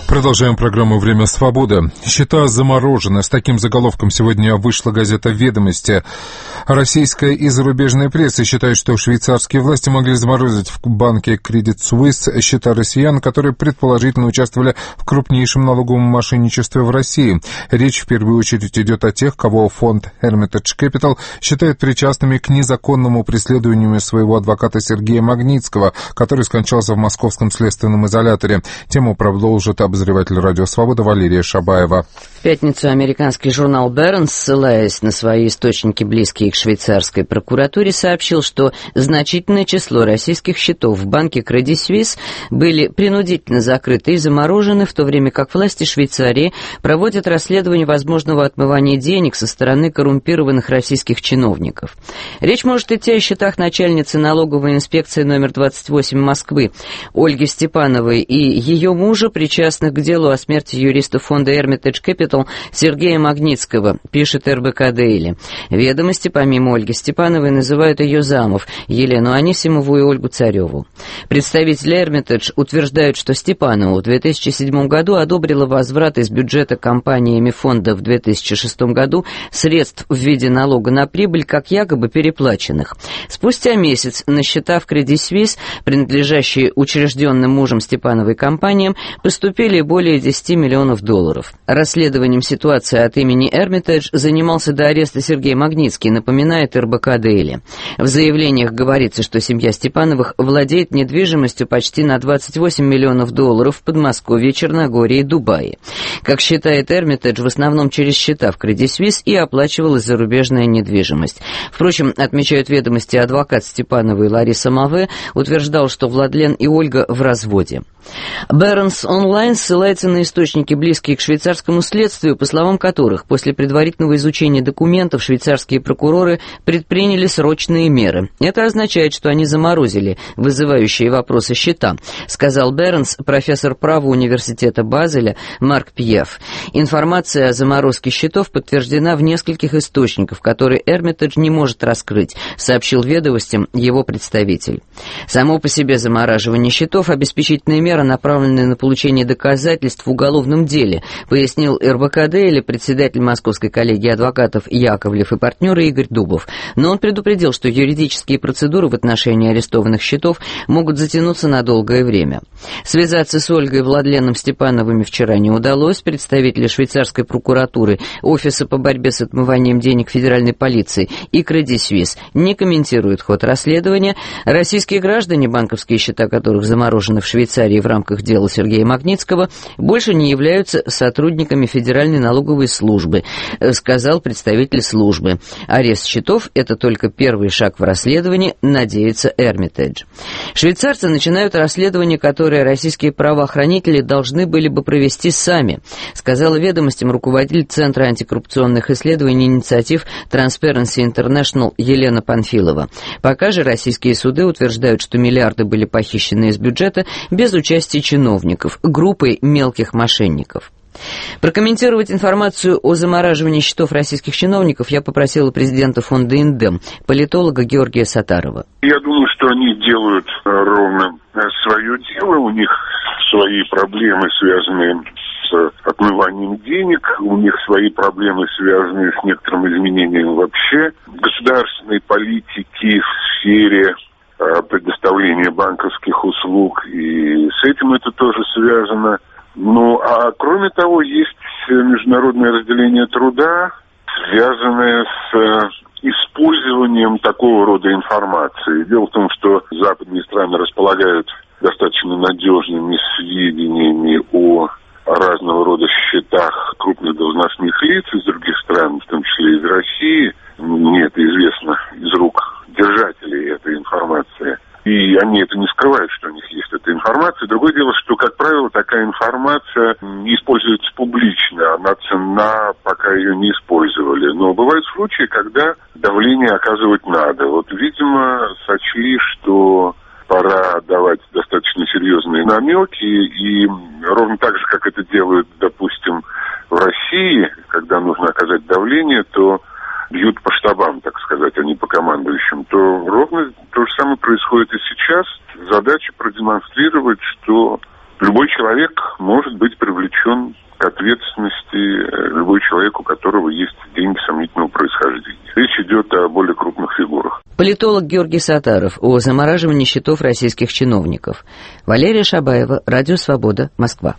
Продолжаем программу «Время свободы». Счета заморожены. С таким заголовком сегодня вышла газета «Ведомости». Российская и зарубежная пресса считают, что швейцарские власти могли заморозить в банке Credit Suisse счета россиян, которые предположительно участвовали в крупнейшем налоговом мошенничестве в России. Речь в первую очередь идет о тех, кого фонд Hermitage Capital считает причастными к незаконному преследованию своего адвоката Сергея Магнитского, который скончался в московском следственном изоляторе. Тему продолжит обозреватель «Радио Свобода» Валерия Шабаева. В пятницу американский журнал Barron's, ссылаясь на свои источники, близкие к швейцарской прокуратуре, сообщил, что значительное число российских счетов в банке Credit Suisse были принудительно закрыты и заморожены, в то время как власти Швейцарии проводят расследование возможного отмывания денег со стороны коррумпированных российских чиновников. Речь может идти о счетах начальницы налоговой инспекции номер двадцать восемь Москвы Ольги Степановой и ее мужа, причастных к делу о смерти юриста фонда Hermitage Capital Сергея Магнитского, пишет эр бэ ка Дейли. Ведомости, помимо Ольги Степановой, называют ее замов Елену Анисимову и Ольгу Цареву. Представители Hermitage утверждают, что Степанова в две тысячи седьмом году одобрила возврат из бюджета компаниями фонда в две тысячи шестом году средств в виде налога на прибыль, как якобы переплаченных. Спустя месяц на счета в Credit Suisse, принадлежащие учрежденным мужем Степановой компаниям, поступили более десяти миллионов долларов. Расследованием ситуации от имени Hermitage занимался до ареста Сергей Магнитский, напоминает эр бэ ка Дейли. В заявлениях говорится, что семья Степановых владеет недвижимостью почти на двадцать восемь миллионов долларов в Подмосковье, Черногории и Дубае. Как считает Hermitage, в основном через счета в Credit Suisse и оплачивалась зарубежная недвижимость. Впрочем, отмечают ведомости, адвокат Степановой Лариса Маве утверждал, что Владлен и Ольга в разводе. Barron's Online ссылается на источники, близкие к швейцарскому следствию, по словам которых после предварительного изучения документов швейцарские прокуроры предприняли срочные меры. Это означает, что они заморозили вызывающие вопросы счета, сказал Barron's профессор права университета Базеля Марк Пьеф. Информация о заморозке счетов подтверждена в нескольких источниках, которые Hermitage не может раскрыть, сообщил ведомостям его представитель. Само по себе замораживание счетов — обеспечительная мера, направленная на получение доказательств в уголовном деле, пояснил эр бэ ка Дейли председатель Московской коллегии адвокатов Яковлев и партнеры Игорь Дубов. Но он предупредил, что юридические процедуры в отношении арестованных счетов могут затянуться на долгое время. Связаться с Ольгой и Владленом Степановыми вчера не удалось. Представители швейцарской прокуратуры, Офиса по борьбе с отмыванием денег Федеральной полиции и Credit Suisse не комментируют ход расследования. Российские граждане, банковские счета которых заморожены в Швейцарии в рамках дела Сергея Магнитского, больше не являются сотрудниками Федеральной налоговой службы, сказал представитель службы. Арест счетов — это только первый шаг в расследовании, надеется Hermitage. Швейцарцы начинают расследование, которое российские правоохранители должны были бы провести сами, сказала ведомостям руководитель Центра антикоррупционных исследований и инициатив Transparency International Елена Панфилова. Пока же российские суды утверждают, что миллиарды были похищены из бюджета без участия чиновников, группой мелких мошенников. Прокомментировать информацию о замораживании счетов российских чиновников я попросила президента фонда «Индем», политолога Георгия Сатарова. Я думаю, что они делают ровно свое дело, у них свои проблемы, связанные с отмыванием денег, у них свои проблемы, связанные с некоторым изменением вообще государственной политики в сфере предоставления банковских услуг, и с этим это тоже связано. Ну, а кроме того, есть международное разделение труда, связанное с использованием такого рода информации. Дело в том, что западные страны располагают достаточно надежными сведениями о разного рода счетах крупных должностных лиц из других стран, в том числе из России. Мне это известно из рук держателей этой информации. И они это не скрывают, что у них есть эта информация. Другое дело, что, как правило, такая информация не используется публично, она ценна, пока ее не использовали. Но бывают случаи, когда давление оказывать надо. Вот, видимо, сочли, что пора давать достаточно серьезные намеки, и ровно так же, как это делают, допустим, в России, когда нужно оказать давление, то бьют по штабам, так сказать, а не по командующим, то ровно то же самое происходит и сейчас. Задача продемонстрировать, что любой человек может быть привлечен к ответственности, любой человек, у которого есть деньги сомнительного происхождения. Речь идет о более крупных фигурах. Политолог Георгий Саттаров о замораживании счетов российских чиновников. Валерия Шабаева, Радио Свобода, Москва.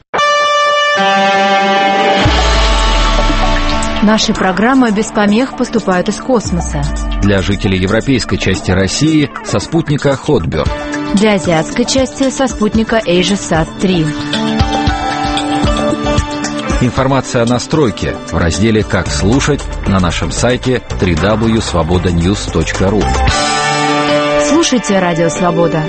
Наши программы без помех поступают из космоса. Для жителей европейской части России со спутника Хотберг. Для азиатской части со спутника AsiaSat три. Информация о настройке в разделе «Как слушать» на нашем сайте дабл ю дабл ю дабл ю точка свобода ньюс точка ру. Слушайте Радио Свобода.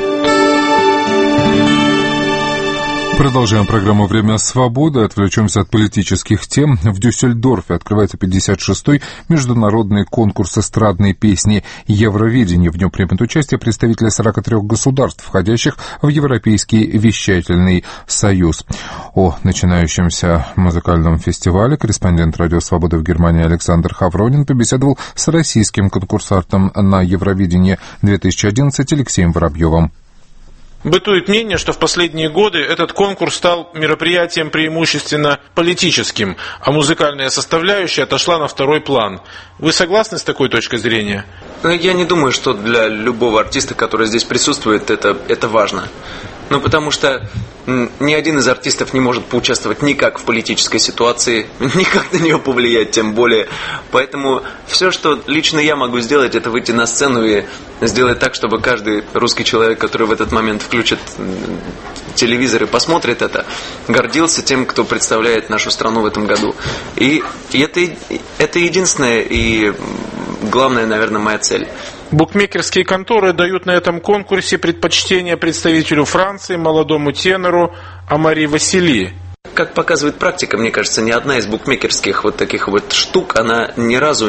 Продолжаем программу «Время свободы». Отвлечемся от политических тем. В Дюссельдорфе открывается пятьдесят шестой международный конкурс эстрадной песни «Евровидение». В нем примут участие представители сорока трёх государств, входящих в Европейский вещательный союз. О начинающемся музыкальном фестивале корреспондент «Радио Свобода» в Германии Александр Хавронин побеседовал с российским конкурсантом на Евровидение две тысячи одиннадцать Алексеем Воробьевым. Бытует мнение, что в последние годы этот конкурс стал мероприятием преимущественно политическим, а музыкальная составляющая отошла на второй план. Вы согласны с такой точкой зрения? Я не думаю, что для любого артиста, который здесь присутствует, это, это важно. Ну, потому что ни один из артистов не может поучаствовать никак в политической ситуации, никак на нее повлиять, тем более. Поэтому все, что лично я могу сделать, это выйти на сцену и сделать так, чтобы каждый русский человек, который в этот момент включит телевизор и посмотрит это, гордился тем, кто представляет нашу страну в этом году. И, и это, это единственная и главная, наверное, моя цель. Букмекерские конторы дают на этом конкурсе предпочтение представителю Франции, молодому тенору Амари Васили. Как показывает практика, мне кажется, ни одна из букмекерских вот таких вот штук, она ни разу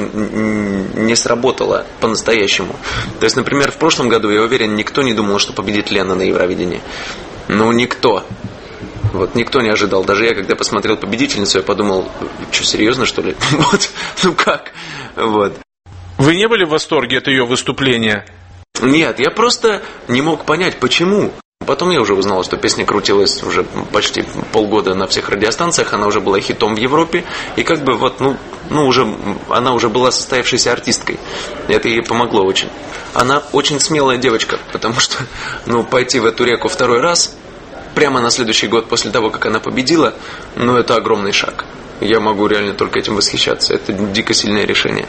не сработала по-настоящему. То есть, например, в прошлом году, я уверен, никто не думал, что победит Лена на Евровидении. Ну, никто. Вот, никто не ожидал. Даже я, когда посмотрел победительницу, я подумал, что, серьезно, что ли? Вот, ну как? Вот. Вы не были в восторге от ее выступления? Нет, я просто не мог понять, почему. Потом я уже узнал, что песня крутилась уже почти полгода на всех радиостанциях, она уже была хитом в Европе, и как бы вот, ну, ну уже, она уже была состоявшейся артисткой. Это ей помогло очень. Она очень смелая девочка, потому что, ну, пойти в эту реку второй раз, прямо на следующий год после того, как она победила, ну, это огромный шаг. Я могу реально только этим восхищаться. Это дико сильное решение.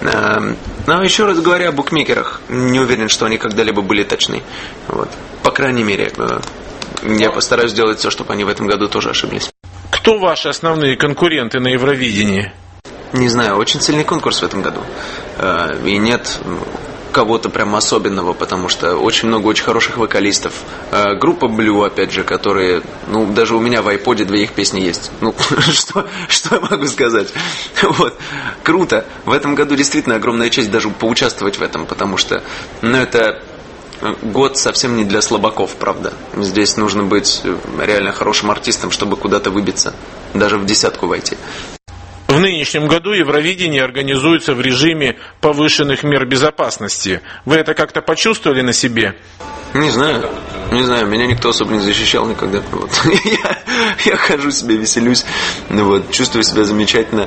Но еще раз говоря о букмекерах, не уверен, что они когда-либо были точны. Вот. По крайней мере, я постараюсь сделать все, чтобы они в этом году тоже ошиблись. Кто ваши основные конкуренты на Евровидении? Не знаю, очень сильный конкурс в этом году. И нет кого-то прям особенного, потому что очень много очень хороших вокалистов. Э, группа Blue, опять же, которые, ну, даже у меня в айподе две их песни есть. Ну, что, что я могу сказать? Вот. Круто. В этом году действительно огромная честь даже поучаствовать в этом, потому что, ну, это год совсем не для слабаков, правда. Здесь нужно быть реально хорошим артистом, чтобы куда-то выбиться, даже в десятку войти. В нынешнем году Евровидение организуется в режиме повышенных мер безопасности. Вы это как-то почувствовали на себе? Не знаю. Не знаю, меня никто особо не защищал никогда. Вот. я, я хожу себе, веселюсь, вот, чувствую себя замечательно.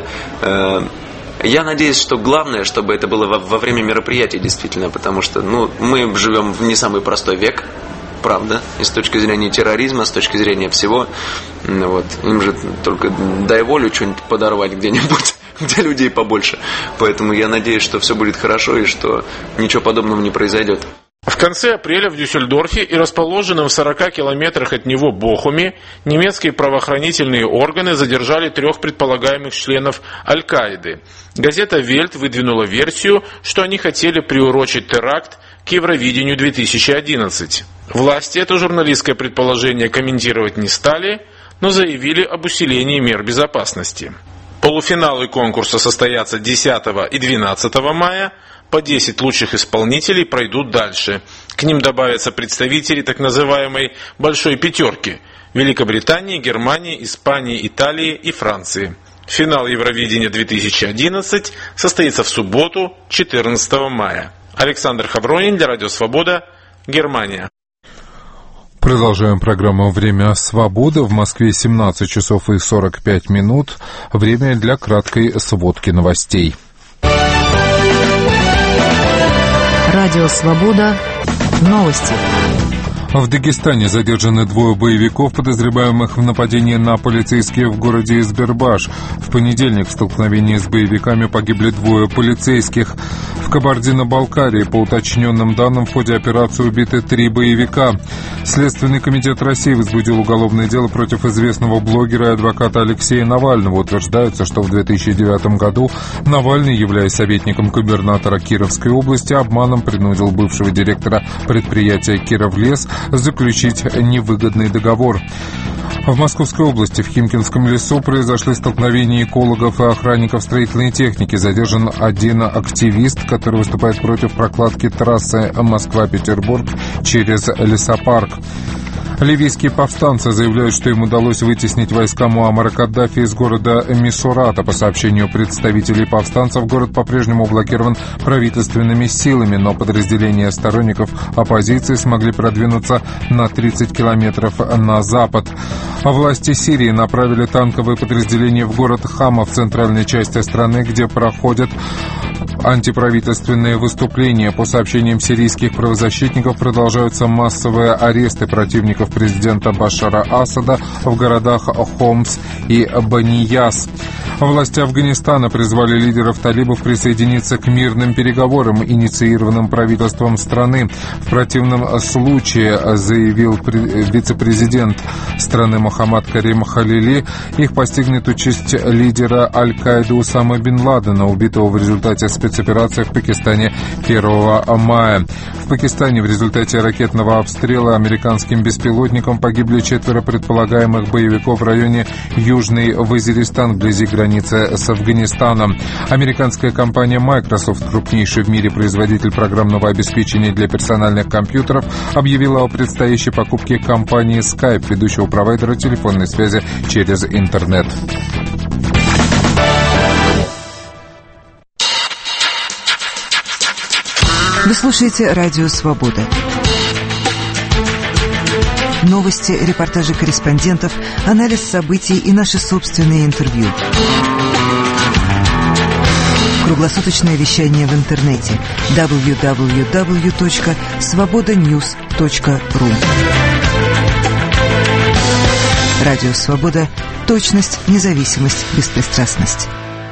Я надеюсь, что главное, чтобы это было во, во время мероприятия действительно, потому что, ну, мы живем в не самый простой век. Правда, и с точки зрения терроризма, с точки зрения всего, вот, им же только дай волю что-нибудь подорвать где-нибудь, где людей побольше. Поэтому я надеюсь, что все будет хорошо и что ничего подобного не произойдет. В конце апреля в Дюссельдорфе и расположенном в сорока километрах от него Бохуме немецкие правоохранительные органы задержали трех предполагаемых членов Аль-Каиды. Газета «Вельт» выдвинула версию, что они хотели приурочить теракт к Евровидению две тысячи одиннадцать. Власти это журналистское предположение комментировать не стали, но заявили об усилении мер безопасности. Полуфиналы конкурса состоятся десятого и двенадцатого мая. По десять лучших исполнителей пройдут дальше. К ним добавятся представители так называемой «большой пятерки» – Великобритании, Германии, Испании, Италии и Франции. Финал Евровидения две тысячи одиннадцать состоится в субботу, четырнадцатого мая. Александр Хавронин для Радио Свобода, Германия. Продолжаем программу «Время свободы». В Москве семнадцать часов и сорок пять минут. Время для краткой сводки новостей. Радио «Свобода». Новости. В Дагестане задержаны двое боевиков, подозреваемых в нападении на полицейских в городе Избербаш. В понедельник в столкновении с боевиками погибли двое полицейских. В Кабардино-Балкарии, по уточненным данным, в ходе операции убиты три боевика. Следственный комитет России возбудил уголовное дело против известного блогера и адвоката Алексея Навального. Утверждается, что в две тысячи девятом году Навальный, являясь советником губернатора Кировской области, обманом принудил бывшего директора предприятия «Кировлес» заключить невыгодный договор. В Московской области в Химкинском лесу произошли столкновения экологов и охранников строительной техники. Задержан один активист, который выступает против прокладки трассы Москва-Петербург через лесопарк. Ливийские повстанцы заявляют, что им удалось вытеснить войска Муаммара Каддафи из города Мисурата. По сообщению представителей повстанцев, город по-прежнему блокирован правительственными силами, но подразделения сторонников оппозиции смогли продвинуться на тридцать километров на запад. А власти Сирии направили танковые подразделения в город Хама в центральной части страны, где проходят антиправительственные выступления. По сообщениям сирийских правозащитников, продолжаются массовые аресты противников президента Башара Асада в городах Хомс и Банияс. Власти Афганистана призвали лидеров талибов присоединиться к мирным переговорам, инициированным правительством страны. В противном случае, заявил вице-президент страны Мохаммад Карим Халили, их постигнет участь лидера Аль-Каиды Усама бен Ладена, убитого в результате спецоперации в Пакистане первого мая. В Пакистане в результате ракетного обстрела американским беспилотником погибли четверо предполагаемых боевиков в районе Южный Вазиристан, вблизи границы с Афганистаном. Американская компания Microsoft, крупнейший в мире производитель программного обеспечения для персональных компьютеров, объявила о предстоящей покупке компании Skype, ведущего провайдера телефонной связи через интернет. Вы слушаете «Радио Свобода». Новости, репортажи корреспондентов, анализ событий и наши собственные интервью. Круглосуточное вещание в интернете дабл ю дабл ю дабл ю точка свобода ньюс точка ру. Радио «Свобода». Точность, независимость, беспристрастность.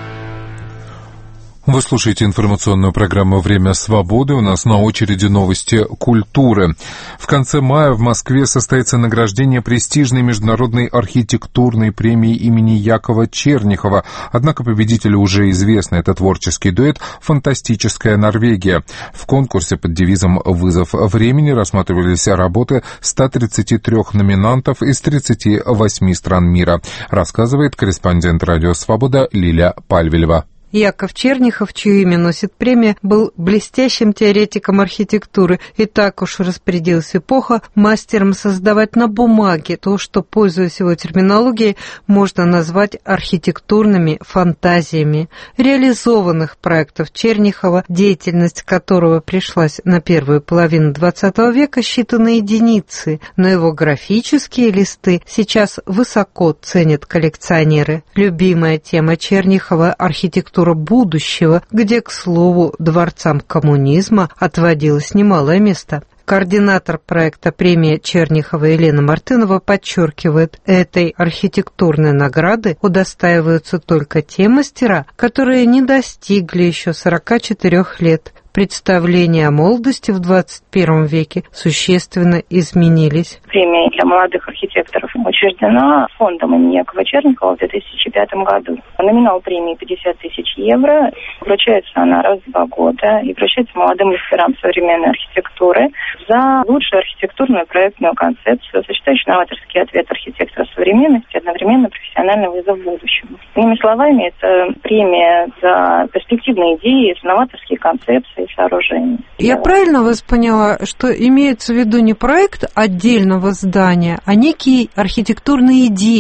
Вы слушаете информационную программу «Время свободы». У нас на очереди новости культуры. В конце мая в Москве состоится награждение престижной международной архитектурной премии имени Якова Чернихова. Однако победителю уже известно. Это творческий дуэт «Фантастическая Норвегия». В конкурсе под девизом «Вызов времени» рассматривались работы ста тридцати трёх номинантов из тридцати восьми стран мира. Рассказывает корреспондент «Радио Свобода» Лиля Пальвелева. Яков Чернихов, чье имя носит премия, был блестящим теоретиком архитектуры и так уж распорядилась эпоха мастером создавать на бумаге то, что, пользуясь его терминологией, можно назвать архитектурными фантазиями. Реализованных проектов Чернихова, деятельность которого пришлась на первую половину двадцатого века, считаны единицы, но его графические листы сейчас высоко ценят коллекционеры. Любимая тема Чернихова – архитектура будущего, где, к слову, дворцам коммунизма отводилось немалое место. Координатор проекта премии Чернихова Елена Мартынова подчеркивает, этой архитектурной награды удостаиваются только те мастера, которые не достигли еще сорока четырёх лет. Представления о молодости в двадцать первом веке существенно изменились. Премия для молодых архитекторов учреждена фондом имени Якова Чернихова в две тысячи пятом году. Номинал премии пятьдесят тысяч евро. Вручается она раз в два года и вручается молодым мастерам современной архитектуры за лучшую архитектурную проектную концепцию, сочетающую новаторский ответ архитектора современности и одновременно профессиональный вызов будущему. Иными словами, это премия за перспективные идеи, за новаторские концепции и сооружения. Я правильно вас поняла, что имеется в виду не проект отдельного здания, а некие архитектурные идеи?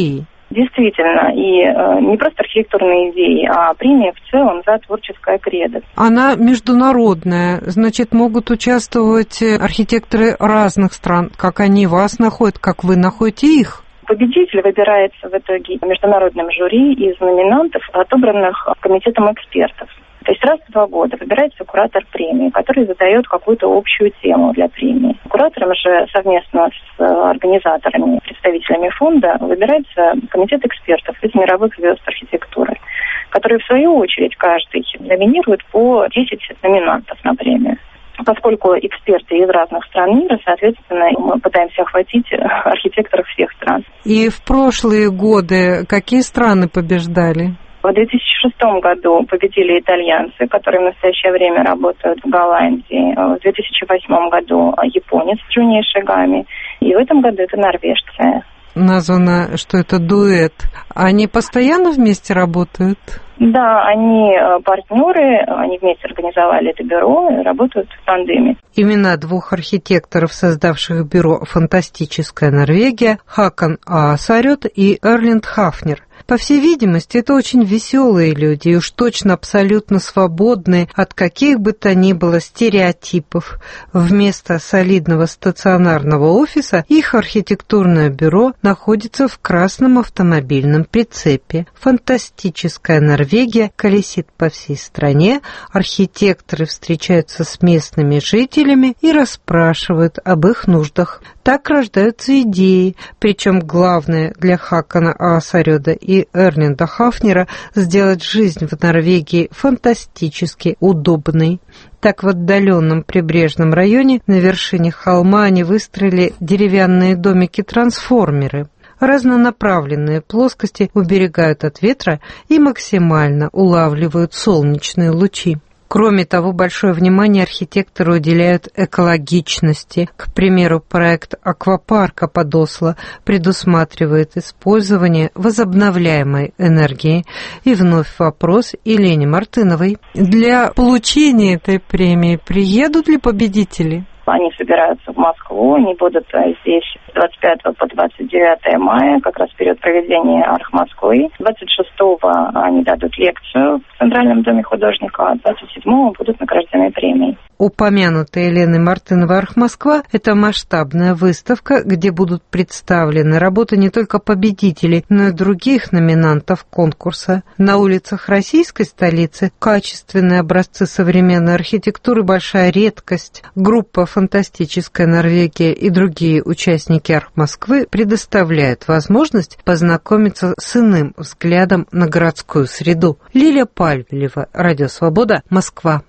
Действительно, и э, не просто архитектурные идеи, а премия в целом за творческое кредо. Она международная, значит, могут участвовать архитекторы разных стран. Как они вас находят, как вы находите их? Победитель выбирается в итоге международным жюри из номинантов, отобранных комитетом экспертов. То есть раз в два года выбирается куратор премии, который задает какую-то общую тему для премии. Куратором же совместно с организаторами, представителями фонда выбирается комитет экспертов из мировых звезд архитектуры, которые в свою очередь каждый номинирует по десять номинантов на премию. Поскольку эксперты из разных стран мира, соответственно, мы пытаемся охватить архитекторов всех стран. И в прошлые годы какие страны побеждали? В две тысячи шестом году победили итальянцы, которые в настоящее время работают в Голландии. В две тысячи восьмом году японец Джуния Шигами. И в этом году это Норвежцы. Названо, что это дуэт. Они постоянно вместе работают? Да, они партнеры, они вместе организовали это бюро и работают в тандеме. Имена двух архитекторов, создавших бюро «Фантастическая Норвегия», Хакон Аасарёд и Эрлинд Хафнер. По всей видимости, это очень веселые люди и уж точно абсолютно свободные от каких бы то ни было стереотипов. Вместо солидного стационарного офиса их архитектурное бюро находится в красном автомобильном прицепе. Фантастическая Норвегия колесит по всей стране, архитекторы встречаются с местными жителями и расспрашивают об их нуждах. Так рождаются идеи, причем главное для Хакона Аасарёда и Эрлинда Хафнера сделать жизнь в Норвегии фантастически удобной. Так в отдаленном прибрежном районе на вершине холма они выстроили деревянные домики-трансформеры. Разнонаправленные плоскости уберегают от ветра и максимально улавливают солнечные лучи. Кроме того, большое внимание архитекторы уделяют экологичности. К примеру, проект аквапарка под Осло предусматривает использование возобновляемой энергии. И вновь вопрос Елене Мартыновой. Для получения этой премии приедут ли победители? Они собираются в Москву, они будут здесь с двадцать пятого по двадцать девятое мая, как раз в период проведения Арх Москвы. двадцать шестого они дадут лекцию в Центральном доме художника, а двадцать седьмого будут награждены премией. Упомянутая Еленой Мартыновой Арх Москва – это масштабная выставка, где будут представлены работы не только победителей, но и других номинантов конкурса. На улицах российской столицы качественные образцы современной архитектуры – большая редкость. Группа «Фантастическая Норвегия» и другие участники Арх Москвы предоставляют возможность познакомиться с иным взглядом на городскую среду. Лилия Пальвелева, Радио Свобода, Москва.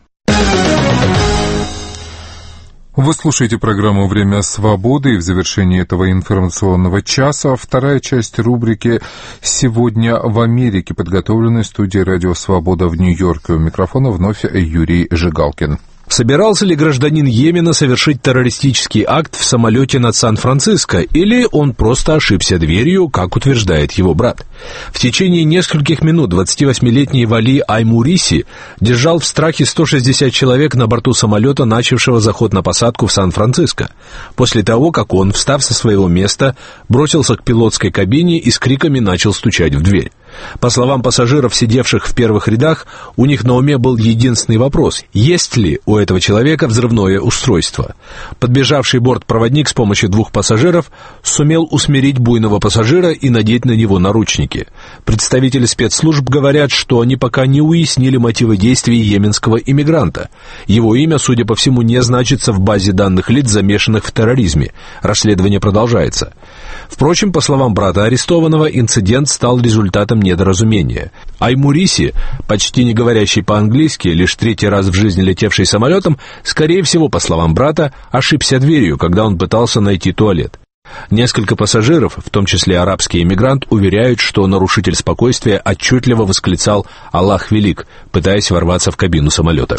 Вы слушаете программу «Время свободы», и в завершении этого информационного часа вторая часть рубрики «Сегодня в Америке», подготовленной студией «Радио Свобода» в Нью-Йорке. У микрофона вновь Юрий Жигалкин. Собирался ли гражданин Йемена совершить террористический акт в самолете над Сан-Франциско, или он просто ошибся дверью, как утверждает его брат? В течение нескольких минут двадцативосьмилетний Вали Аймуриси держал в страхе сто шестьдесят человек на борту самолета, начавшего заход на посадку в Сан-Франциско, после того, как он, встав со своего места, бросился к пилотской кабине и с криками начал стучать в дверь. По словам пассажиров, сидевших в первых рядах, у них на уме был единственный вопрос: есть ли у этого человека взрывное устройство? Подбежавший бортпроводник с помощью двух пассажиров сумел усмирить буйного пассажира и надеть на него наручники. Представители спецслужб говорят, что они пока не уяснили мотивы действий йеменского иммигранта. Его имя, судя по всему, не значится в базе данных лиц, замешанных в терроризме. Расследование продолжается. Впрочем, по словам брата арестованного, инцидент стал результатом недоразумения. Аймуриси, почти не говорящий по-английски, лишь третий раз в жизни летевший самолетом, скорее всего, по словам брата, ошибся дверью, когда он пытался найти туалет. Несколько пассажиров, в том числе арабский эмигрант, уверяют, что нарушитель спокойствия отчетливо восклицал «Аллах велик», пытаясь ворваться в кабину самолета.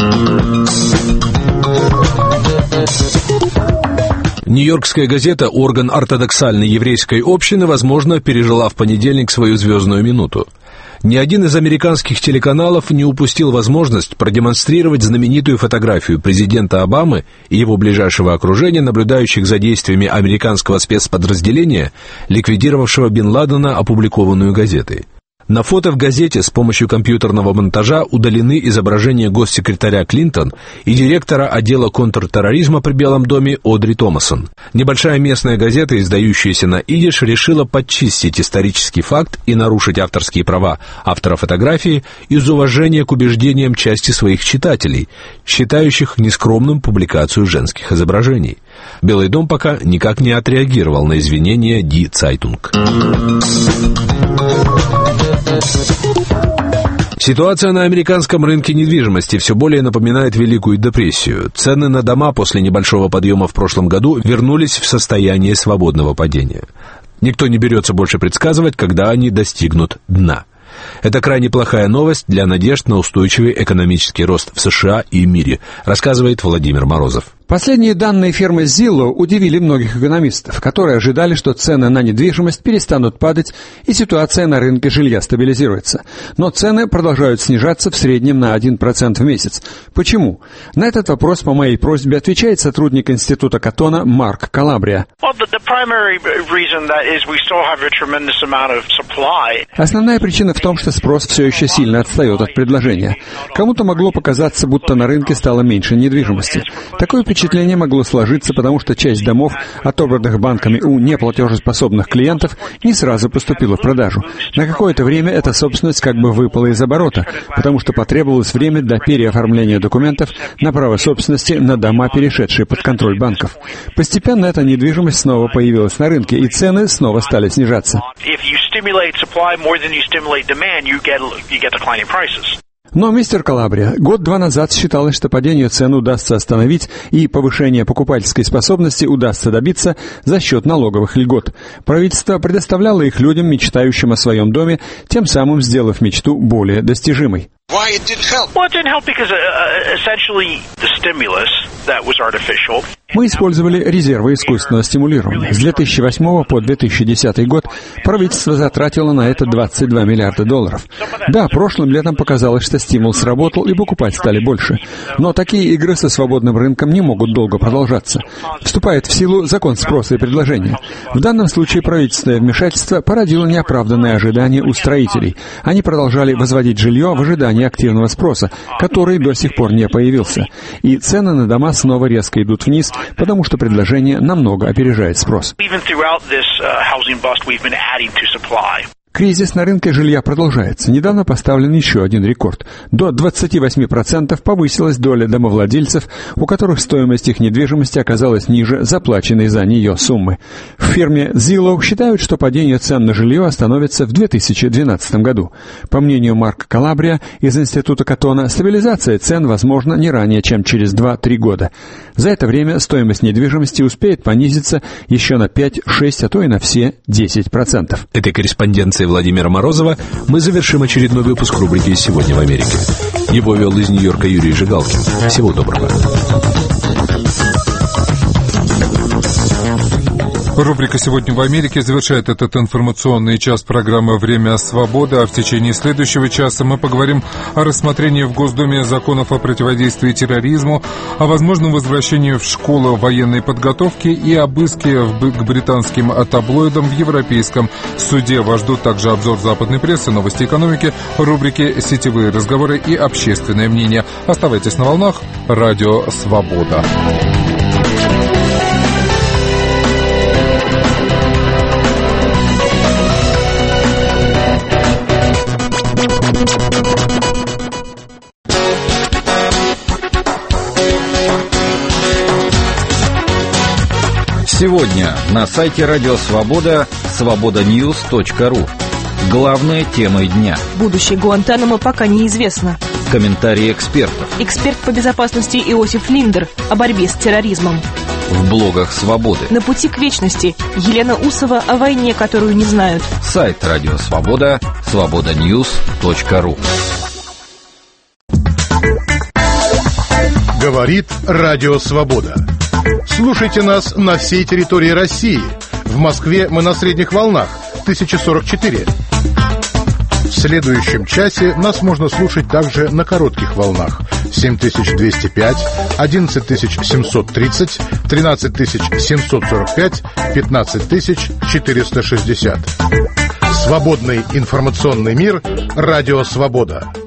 Нью-Йоркская газета, орган ортодоксальной еврейской общины, возможно, пережила в понедельник свою звездную минуту. Ни один из американских телеканалов не упустил возможность продемонстрировать знаменитую фотографию президента Обамы и его ближайшего окружения, наблюдающих за действиями американского спецподразделения, ликвидировавшего Бин Ладена, опубликованную газетой. На фото в газете с помощью компьютерного монтажа удалены изображения госсекретаря Клинтон и директора отдела контртерроризма при Белом доме Одри Томасон. Небольшая местная газета, издающаяся на идиш, решила подчистить исторический факт и нарушить авторские права автора фотографии из уважения к убеждениям части своих читателей, считающих нескромным публикацию женских изображений. Белый дом пока никак не отреагировал на извинения Die Zeitung. Ситуация на американском рынке недвижимости все более напоминает Великую депрессию. Цены на дома после небольшого подъема в прошлом году вернулись в состояние свободного падения. Никто не берется больше предсказывать, когда они достигнут дна. Это крайне плохая новость для надежд на устойчивый экономический рост в США и мире, рассказывает Владимир Морозов. Последние данные фирмы Zillow удивили многих экономистов, которые ожидали, что цены на недвижимость перестанут падать и ситуация на рынке жилья стабилизируется. Но цены продолжают снижаться в среднем на один процент в месяц. Почему? На этот вопрос по моей просьбе отвечает сотрудник Института Каттона Марк Калабрия. Основная причина в том, что спрос все еще сильно отстает от предложения. Кому-то могло показаться, будто на рынке стало меньше недвижимости. Такое впечатление могло сложиться, потому что часть домов, отобранных банками у неплатежеспособных клиентов, не сразу поступила в продажу. На какое-то время эта собственность как бы выпала из оборота, потому что потребовалось время для переоформления документов на право собственности на дома, перешедшие под контроль банков. Постепенно эта недвижимость снова появилась на рынке, и цены снова стали снижаться. Но, мистер Калабрия, год-два назад считалось, что падение цен удастся остановить и повышение покупательской способности удастся добиться за счет налоговых льгот. Правительство предоставляло их людям, мечтающим о своем доме, тем самым сделав мечту более достижимой. Why it didn't help? Well, it didn't help because uh, essentially the stimulus that was artificial. Мы использовали резервы искусственного стимулирования. С две тысячи восьмого по две тысячи десятый год правительство затратило на это двадцать два миллиарда долларов. Да, прошлым летом показалось, что стимул сработал и покупать стали больше. Но такие игры со свободным рынком не могут долго продолжаться. Вступает в силу закон спроса и предложения. В данном случае правительственное вмешательство породило неоправданные ожидания у строителей. Они продолжали возводить жилье в ожидании активного спроса, который до сих пор не появился. И цены на дома снова резко идут вниз, потому что предложение намного опережает спрос. Кризис на рынке жилья продолжается. Недавно поставлен еще один рекорд. До двадцати восьми процентов повысилась доля домовладельцев, у которых стоимость их недвижимости оказалась ниже заплаченной за нее суммы. В фирме Zillow считают, что падение цен на жилье остановится в две тысячи двенадцатом году. По мнению Марка Калабрия из Института Каттона, стабилизация цен возможна не ранее, чем через два-три года. За это время стоимость недвижимости успеет понизиться еще на пять-шесть, а то и на все десять процентов. Этой корреспонденции Владимира Морозова мы завершим очередной выпуск рубрики «Сегодня в Америке». Его вел из Нью-Йорка Юрий Жигалкин. Всего доброго. Рубрика «Сегодня в Америке» завершает этот информационный час программы «Время свободы», а в течение следующего часа мы поговорим о рассмотрении в Госдуме законов о противодействии терроризму, о возможном возвращении в школы военной подготовки и обыске к британским таблоидам в Европейском суде. Вас ждут также обзор западной прессы, новости экономики, рубрики «Сетевые разговоры» и «Общественное мнение». Оставайтесь на волнах. Радио «Свобода». Сегодня на сайте Радио Свобода свобода ньюс точка ру. Главные темы дня. Будущее Гуантанамо пока неизвестно. Комментарии экспертов. Эксперт по безопасности Иосиф Линдер о борьбе с терроризмом. В блогах Свободы. На пути к вечности. Елена Усова о войне, которую не знают. Сайт Радио Свобода свобода ньюс точка ру. Говорит Радио Свобода. Слушайте нас на всей территории России. В Москве мы на средних волнах тысяча сорок четыре. В следующем часе нас можно слушать также на коротких волнах: семь тысяч двести пять, одиннадцать тысяч семьсот тридцать, тринадцать тысяч семьсот сорок пять, пятнадцать тысяч четыреста шестьдесят. Свободный информационный мир. Радио «Свобода».